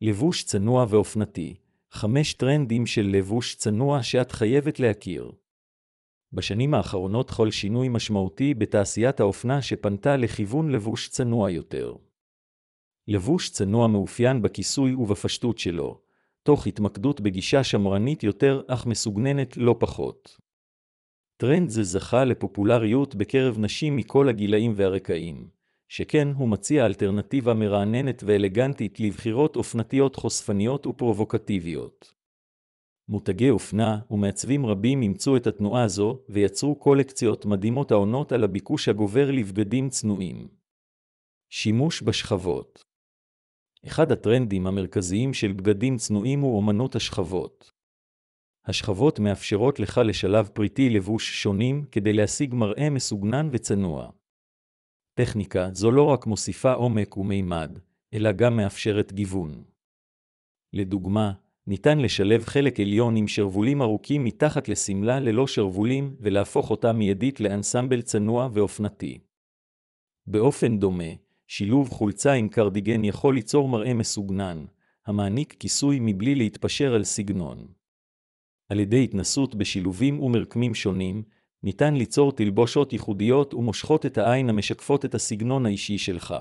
לבוש צנוע ואופנתי. 5 טרנדים של לבוש צנוע שאת חייבת להכיר. בשנים האחרונות חל שינוי משמעותי בתעשיית האופנה שפנתה לכיוון לבוש צנוע יותר. לבוש צנוע מאופיין בכיסוי ובפשטות שלו, תוך התמקדות בגישה שמרנית יותר אך מסוגננת לא פחות. טרנד זה זכה לפופולריות בקרב נשים מכל הגילאים והרקעים, שכן הוא מציע אלטרנטיבה מרעננת ואלגנטית לבחירות אופנתיות חושפניות ופרובוקטיביות. מותגי אופנה ומעצבים רבים אימצו את התנועה הזו ויצרו קולקציות מדהימות העונות על הביקוש הגובר לבגדים צנועים. שימוש בשכבות. אחד הטרנדים המרכזיים של בגדים צנועים הוא אומנות השכבות. השכבות מאפשרות לך לשלב פריטי לבוש שונים כדי להשיג מראה מסוגנן וצנוע. טכניקה זו לא רק מוסיפה עומק ומימד, אלא גם מאפשרת גיוון. לדוגמה, ניתן לשלב חלק עליון עם שרבולים ארוכים מתחת לסמלה ללא שרבולים ולהפוך אותה מיידית לאנסמבל צנוע ואופנתי. באופן דומה, שילוב חולצה עם קרדיגן יכול ליצור מראה מסוגנן, המעניק כיסוי מבלי להתפשר על סגנון. על ידי התנסות בשילובים ומרקמים שונים, ניתן ליצור תלבושות ייחודיות ומושכות את העין המשקפות את הסגנון האישי שלך.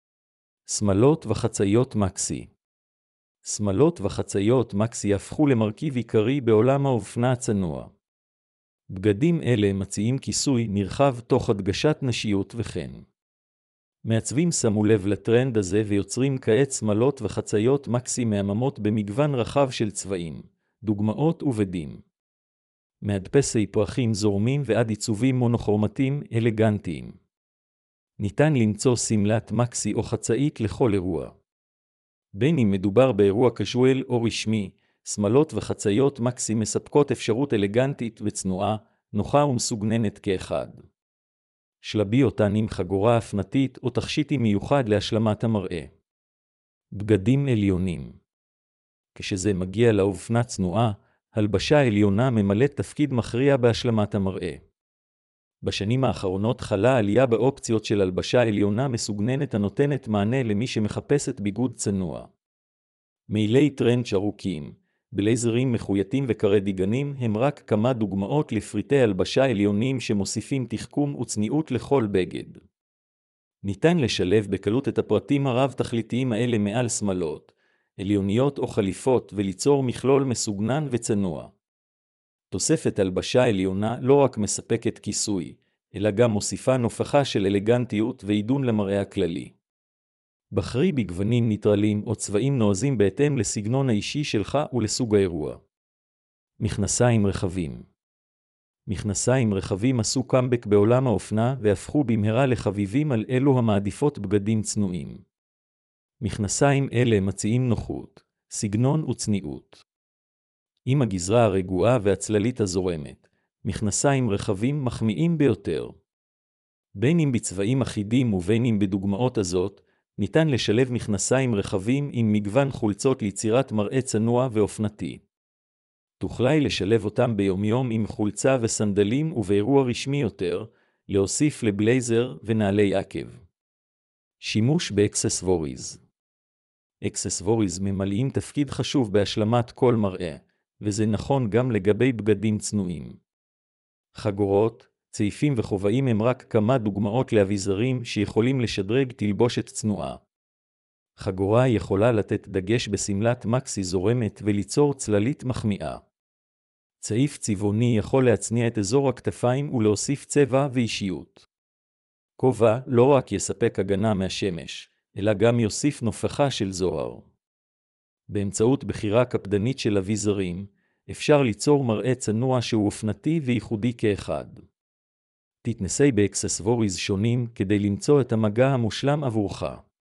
שמלות וחצאיות מקסי. שמלות וחצאיות מקסי הפכו למרכיב עיקרי בעולם האופנה הצנוע. בגדים אלה מציעים כיסוי נרחב תוך הדגשת נשיות וכן. מעצבים שמו לב לטרנד הזה ויוצרים כעת שמלות וחצאיות מקסי מהממות במגוון רחב של צבעים, דוגמאות ובדים. מהדפסי פרחים זורמים ועד עיצובים מונוכרומטיים אלגנטיים. ניתן למצוא סמלת מקסי או חצאית לכל אירוע. בין אם מדובר באירוע קזואל או רשמי, שמלות וחצאיות מקסי מספקות אפשרות אלגנטית וצנועה, נוחה ומסוגננת כאחד. שלבי אותן עם חגורה הפנתית או תכשיטי מיוחד להשלמת המראה. בגדים עליונים. כשזה מגיע לאופנה צנועה, הלבשה עליונה ממלאת תפקיד מכריע בהשלמת המראה. בשנים האחרונות חלה עלייה באופציות של הלבשה עליונה מסוגננת הנותנת מענה למי שמחפשת ביגוד צנוע. מעילי טרנד ארוכים, בלייזרים מחויטים וקרדיגנים הם רק כמה דוגמאות לפריטי הלבשה עליונים שמוסיפים תחכום וצניעות לכל בגד. ניתן לשלב בקלות את הפרטים הרב-תכליתיים האלה מעל שמלות, עליוניות או חליפות וליצור מכלול מסוגנן וצנוע. תוספת הלבשה עליונה לא רק מספקת כיסוי, אלא גם מוסיפה נופחה של אלגנטיות ועידון למראה הכללי. בחרי בגוונים ניטרלים או צבעים נועזים בהתאם לסגנון האישי שלך ולסוג האירוע. מכנסיים רחבים. מכנסיים רחבים עשו קאמבק בעולם האופנה והפכו במהרה לחביבים על אלו המעדיפות בגדים צנועים. מכנסיים אלה מציעים נוחות, סגנון וצניעות. עם הגזרה הרגועה והצללית הזורמת, מכנסיים רחבים מחמיאים ביותר. בין אם בצבעים אחידים ובין אם בדוגמאות הזאת, ניתן לשלב מכנסיים רחבים עם מגוון חולצות ליצירת מראה צנוע ואופנתי. תוכלי לשלב אותם ביומיום עם חולצה וסנדלים ובאירוע רשמי יותר, להוסיף לבלייזר ונעלי עקב. שימוש באקססווריז. אקססווריז ממלאים תפקיד חשוב בהשלמת כל מראה, וזה נכון גם לגבי בגדים צנועים. חגורות, צעיפים וחובעים הם רק כמה דוגמאות לאביזרים שיכולים לשדרג תלבושת צנועה. חגורה יכולה לתת דגש בסמלת מקסי זורמת וליצור צללית מחמיאה. צעיף צבעוני יכול להצניע את אזור הכתפיים ולהוסיף צבע ואישיות. כובע לא רק יספק הגנה מהשמש, אלא גם יוסיף נופחה של זוהר. באמצעות בחירה קפדנית של אביזרים, אפשר ליצור מראה צנוע שהוא אופנתי וייחודי כאחד. תתנסי באקססווריז שונים כדי למצוא את המגע המושלם עבורך.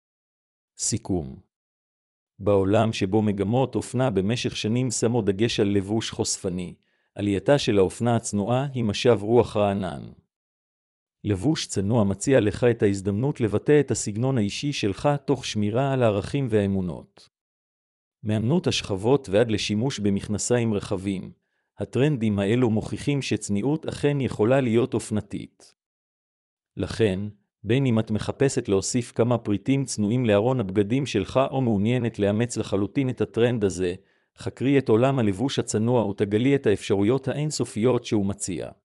סיכום. בעולם שבו מגמות אופנה במשך שנים שמו דגש על לבוש חושפני, עלייתה של האופנה הצנועה היא משב רוח רענן. לבוש צנוע מציע לך את ההזדמנות לבטא את הסגנון האישי שלך תוך שמירה על הערכים והאמונות. מאמנות השכבות ועד לשימוש במכנסיים רחבים, הטרנדים האלו מוכיחים שצניעות אכן יכולה להיות אופנתית. לכן, בין אם את מחפשת להוסיף כמה פריטים צנועים לארון הבגדים שלך או מעוניינת לאמץ לחלוטין את הטרנד הזה, חקרי את עולם הלבוש הצנוע ותגלי את האפשרויות האינסופיות שהוא מציע.